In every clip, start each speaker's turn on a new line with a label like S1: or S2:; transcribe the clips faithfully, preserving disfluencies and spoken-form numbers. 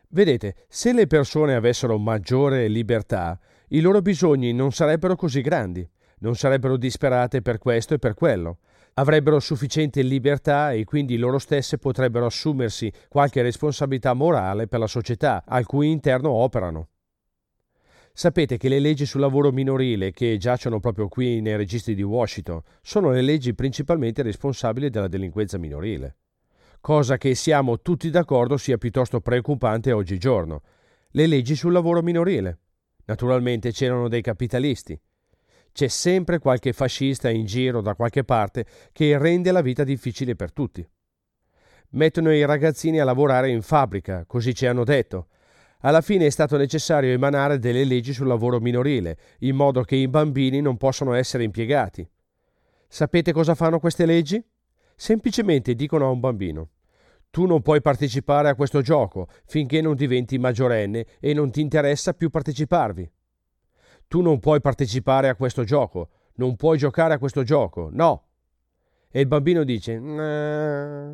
S1: Vedete, se le persone avessero maggiore libertà, i loro bisogni non sarebbero così grandi, non sarebbero disperate per questo e per quello. Avrebbero sufficiente libertà e quindi loro stesse potrebbero assumersi qualche responsabilità morale per la società al cui interno operano. Sapete che le leggi sul lavoro minorile, che giacciono proprio qui nei registri di Washington, sono le leggi principalmente responsabili della delinquenza minorile. Cosa che siamo tutti d'accordo sia piuttosto preoccupante oggigiorno. Le leggi sul lavoro minorile. Naturalmente c'erano dei capitalisti. C'è sempre qualche fascista in giro da qualche parte che rende la vita difficile per tutti. Mettono i ragazzini a lavorare in fabbrica, così ci hanno detto. Alla fine è stato necessario emanare delle leggi sul lavoro minorile, in modo che i bambini non possano essere impiegati. Sapete cosa fanno queste leggi? Semplicemente dicono a un bambino: tu non puoi partecipare a questo gioco finché non diventi maggiorenne e non ti interessa più parteciparvi. Tu non puoi partecipare a questo gioco, non puoi giocare a questo gioco, no. E il bambino dice: nah.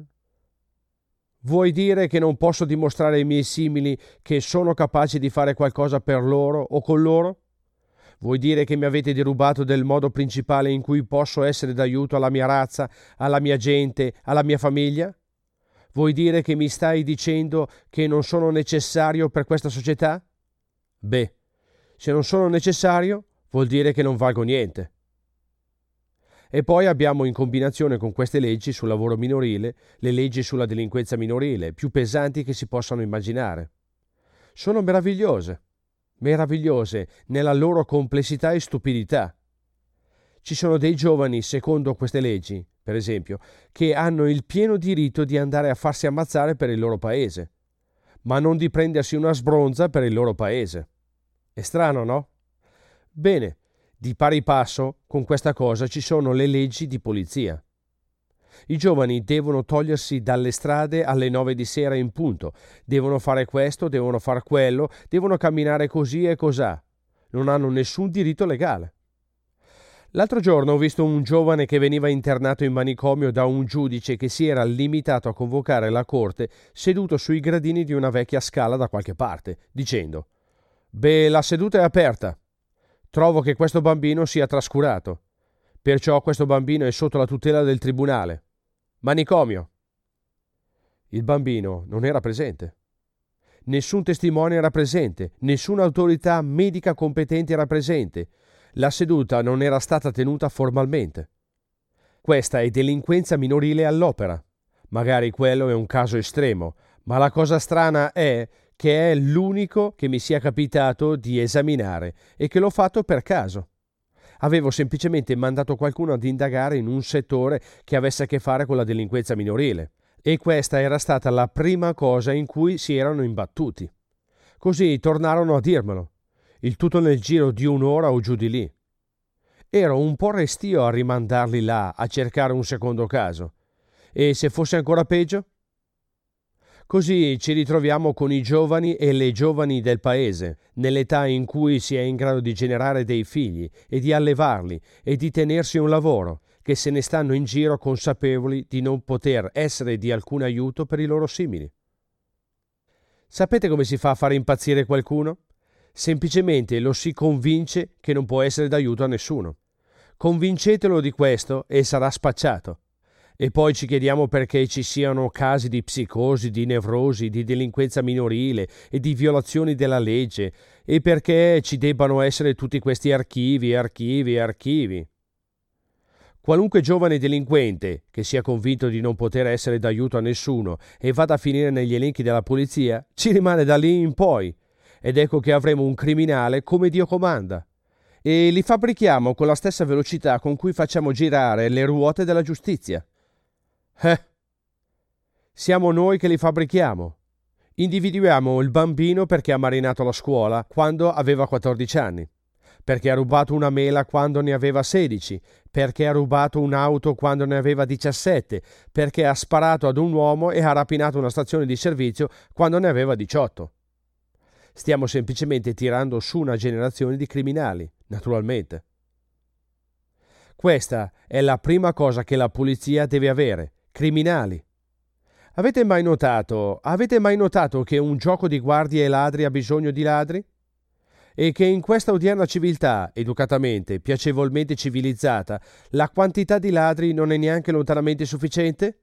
S1: Vuoi dire che non posso dimostrare ai miei simili che sono capace di fare qualcosa per loro o con loro? Vuoi dire che mi avete derubato del modo principale in cui posso essere d'aiuto alla mia razza, alla mia gente, alla mia famiglia? Vuoi dire che mi stai dicendo che non sono necessario per questa società? Beh, se non sono necessario, vuol dire che non valgo niente. E poi abbiamo in combinazione con queste leggi sul lavoro minorile le leggi sulla delinquenza minorile, più pesanti che si possano immaginare. Sono meravigliose, meravigliose nella loro complessità e stupidità. Ci sono dei giovani, secondo queste leggi, per esempio, che hanno il pieno diritto di andare a farsi ammazzare per il loro paese, ma non di prendersi una sbronza per il loro paese. È strano, no? Bene. Di pari passo con questa cosa ci sono le leggi di polizia. I giovani devono togliersi dalle strade alle nove di sera in punto, devono fare questo, devono fare quello, devono camminare così e cosà. Non hanno nessun diritto legale. L'altro giorno ho visto un giovane che veniva internato in manicomio da un giudice che si era limitato a convocare la corte seduto sui gradini di una vecchia scala da qualche parte, dicendo: «Beh, la seduta è aperta. Trovo che questo bambino sia trascurato. Perciò questo bambino è sotto la tutela del tribunale. Manicomio». Il bambino non era presente. Nessun testimone era presente, nessuna autorità medica competente era presente. La seduta non era stata tenuta formalmente. Questa è delinquenza minorile all'opera. Magari quello è un caso estremo, ma la cosa strana è che è l'unico che mi sia capitato di esaminare e che l'ho fatto per caso. Avevo semplicemente mandato qualcuno ad indagare in un settore che avesse a che fare con la delinquenza minorile, e questa era stata la prima cosa in cui si erano imbattuti. Così tornarono a dirmelo, il tutto nel giro di un'ora o giù di lì. Ero un po' restio a rimandarli là a cercare un secondo caso. E se fosse ancora peggio? Così ci ritroviamo con i giovani e le giovani del paese, nell'età in cui si è in grado di generare dei figli e di allevarli e di tenersi un lavoro, che se ne stanno in giro consapevoli di non poter essere di alcun aiuto per i loro simili. Sapete come si fa a fare impazzire qualcuno? Semplicemente lo si convince che non può essere d'aiuto a nessuno. Convincetelo di questo e sarà spacciato. E poi ci chiediamo perché ci siano casi di psicosi, di nevrosi, di delinquenza minorile e di violazioni della legge, e perché ci debbano essere tutti questi archivi, archivi, archivi. Qualunque giovane delinquente che sia convinto di non poter essere d'aiuto a nessuno e vada a finire negli elenchi della polizia, ci rimane da lì in poi. Ed ecco che avremo un criminale come Dio comanda. E li fabbrichiamo con la stessa velocità con cui facciamo girare le ruote della giustizia. Eh, siamo noi che li fabbrichiamo. Individuiamo il bambino perché ha marinato la scuola quando aveva quattordici anni, perché ha rubato una mela quando ne aveva sedici, perché ha rubato un'auto quando ne aveva diciassette, perché ha sparato ad un uomo e ha rapinato una stazione di servizio quando ne aveva diciotto. Stiamo semplicemente tirando su una generazione di criminali, naturalmente. Questa è la prima cosa che la polizia deve avere: criminali. Avete mai notato, avete mai notato che un gioco di guardie e ladri ha bisogno di ladri? E che in questa odierna civiltà, educatamente, piacevolmente civilizzata, la quantità di ladri non è neanche lontanamente sufficiente?